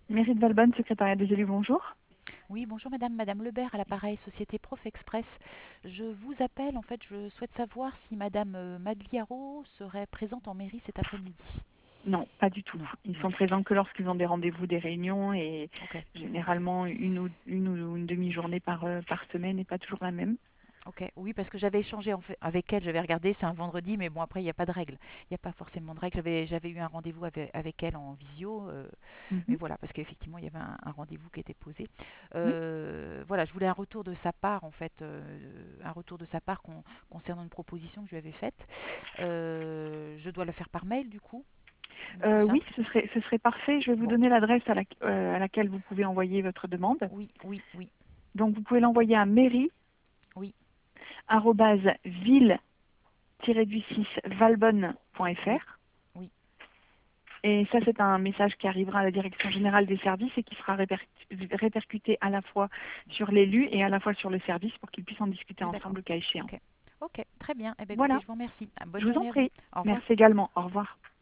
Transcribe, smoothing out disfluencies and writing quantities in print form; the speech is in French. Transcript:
Mairie de Valbonne, secrétariat des élus, bonjour. Oui, bonjour madame, madame Lebert à l'appareil Société Prof Express. Je vous appelle, en fait, je souhaite savoir si madame Magliaro serait présente en mairie cet après-midi. Non, pas du tout. Non, Ils non, sont présents que lorsqu'ils ont des rendez-vous, des réunions et ok, généralement une demi-journée par semaine et pas toujours la même. ok. Oui, parce que j'avais échangé avec elle, j'avais regardé, c'est un vendredi, mais bon, après, il n'y a pas de règle. Il n'y a pas forcément de règle. J'avais eu un rendez-vous avec elle en visio, Mhm. mais voilà, parce qu'effectivement, il y avait un rendez-vous qui était posé. Oui. Voilà, je voulais un retour de sa part, en fait, un retour de sa part concernant une proposition que je lui avais faite. Je dois le faire par mail, du coup, le plus Oui, simple. ce serait parfait. Je vais vous Bon, donner l'adresse à laquelle vous pouvez envoyer votre demande. oui, oui, oui, Donc, vous pouvez l'envoyer à oui, oui, mairie-ville-valbonne.fr. oui. Et ça, c'est un message qui arrivera à la direction générale des services et qui sera répercuté à la fois sur l'élu et à la fois sur le service pour qu'ils puissent en discuter Oui, d'accord. ensemble le cas échéant. Ok. Ok, très bien. Eh bien, écoutez, Voilà, je vous remercie. Bonne je vous en journée à vous. prie. Au revoir. Merci également. Au revoir.